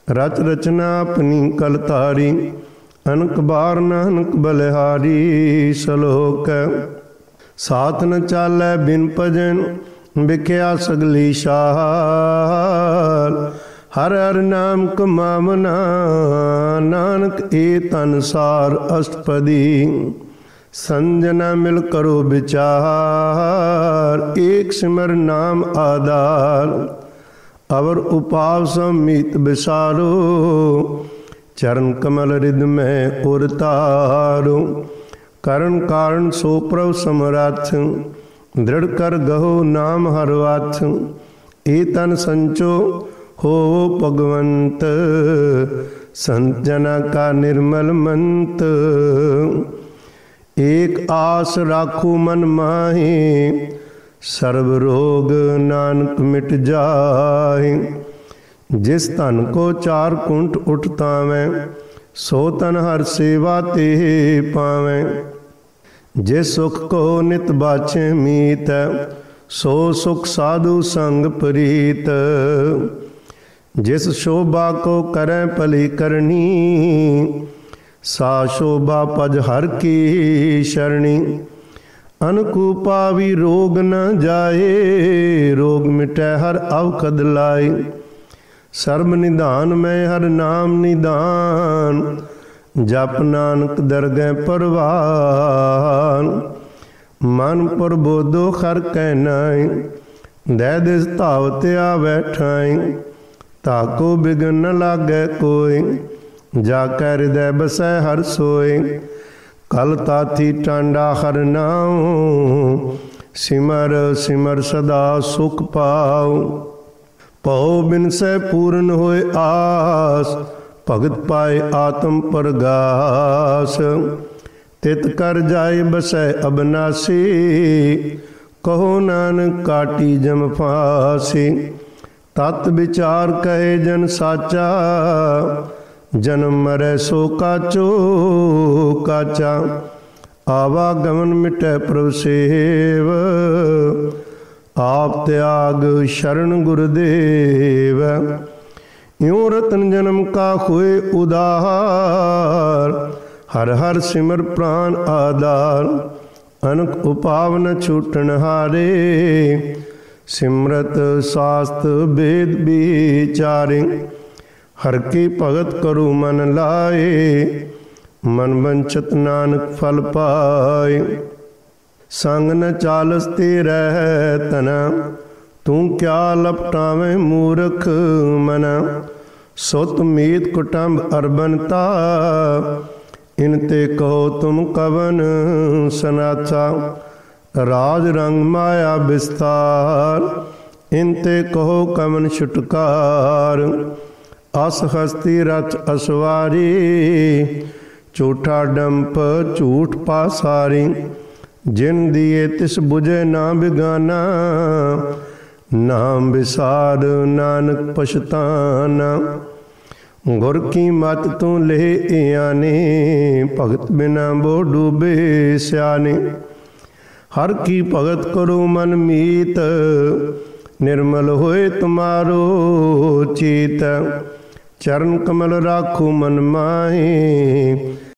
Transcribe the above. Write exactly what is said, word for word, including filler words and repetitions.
रच रचना अपनी कलतारी, अनक बार नानक बलिहारी। सलोक साथ न चालै बिन भजन, बिख्या सगली शाल। हर हर नाम कमावना, नानक ए तन सार अष्टपदी। संजना मिल करो विचार, एक सिमर नाम आधार। अवर उपाव समीत विसारो, चरण कमल रिद में उरतारो। करण कारण सो प्रभ समरथ, दृढ़ कर गहो नाम हरवाथ। ए तन संचो हो भगवंत, संत जना का निर्मल मंत। एक आस राखो मन माही, सर्व रोग नानक मिट जाए। जिस तन को चार कुंठ उठतावें, सो तन हर सेवा ते पावें। जिस सुख को नित बाछे मीत, सो सुख साधु संग प्रीत। जिस शोभा को करें भली करनी, सा शोभा पज हर की शरणी। अनकूपा भी रोग न जाए, रोग मिटै हर अवखद लाए। सर्व निधान में हर नाम निदान, जप नानक दरगह परवान। मन प्रबोधो खर कहनाई, दै दिस धावत आवै ठाई। ताको बिघन न लागै कोई, जाकै हृदय बसै हर सोई। कल ताथी टांडा हर नाम, सिमर सिमर सदा सुख पाओ। पौ बिन से पूर्ण होए आस, भगत पाए आत्म परगास। तित कर जाए बसै अबनासी, कहो नानक काटी जम फांसी। तत् विचार कहे जन साचा, जन्म मरै सो काचो काचा। आवागमन मिटै प्रभु सेव, आप त्याग शरण गुरुदेव। यूं रतन जन्म का हुए उदार, हर हर सिमर प्राण आधार। अनक उपाव न छूटन हारे, सिमरत शास्त्र वेद विचारे। हर की भगत करो मन लाए, मन वंचत नानक फल पाए। संग न चालस तेरै तना, तू क्या लपटावें मूर्ख मना। सुत मीत कुटुंब अरबनता, इनते कहो तुम कवन सनाथा। राज रंग माया विस्तार, इनते कहो कवन छुटकार। अस हस्ती रथ असवारी, झूठा डंप झूठ पासारी। जिन दिए तिस बुझे ना बिगाना, नाम विसार नानक पछताना। गुर की मत तू ले आने, भगत बिना बो डूबे स्याने। हर की भगत करो मन मीत, निर्मल होए तुम्हारो चीत। चरण कमल राखो मन माहे,